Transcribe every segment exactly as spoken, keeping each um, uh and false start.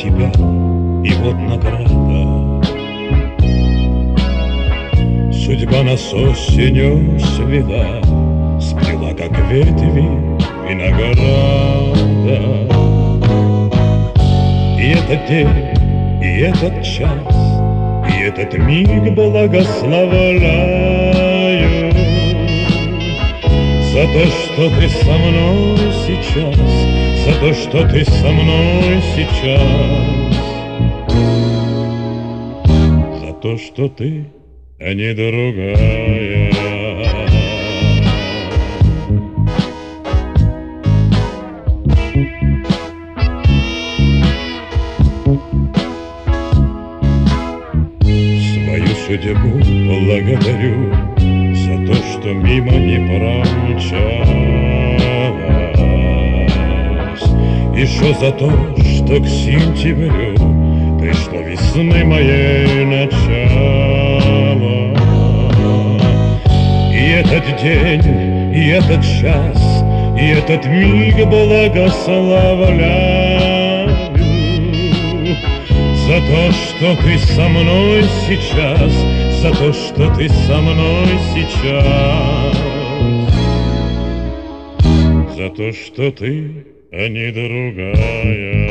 тебя, и вот награда. Судьба нас осенью свела, сплела, как ветви винограда. И этот день, и этот час, и этот миг благословляю за то, что ты со мной сейчас, за то, что ты со мной сейчас, за то, что ты, а не другая. Свою судьбу благодарю за то, что мимо не промчалась, еще за то, что к сентябрю пришло весны моей начало. И этот день, и этот час, и этот миг благословляю за то, что ты со мной сейчас, за то, что ты со мной сейчас, за то, что ты, а не другая.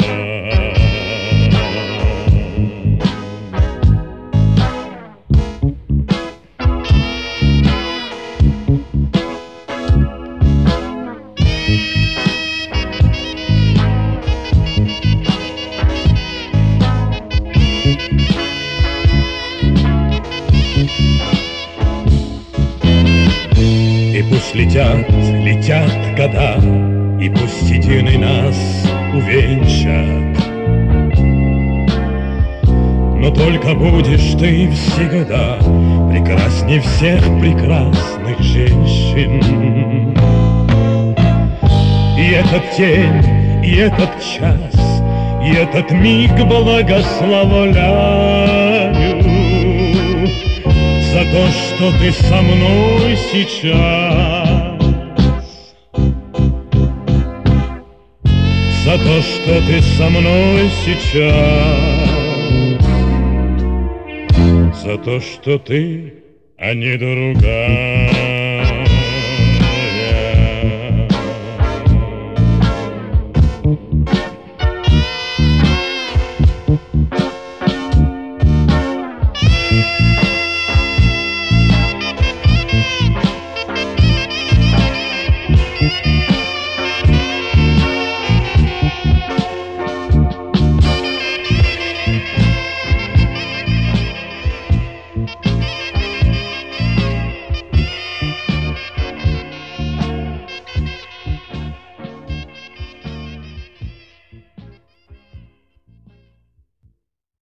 И пусть летят, летят года, и пусть единый нас увенчат, но только будешь ты всегда прекрасней всех прекрасных женщин. И этот день, и этот час, и этот миг благословляю за то, что ты со мной сейчас, за то, что ты со мной сейчас, за то, что ты, а не другая.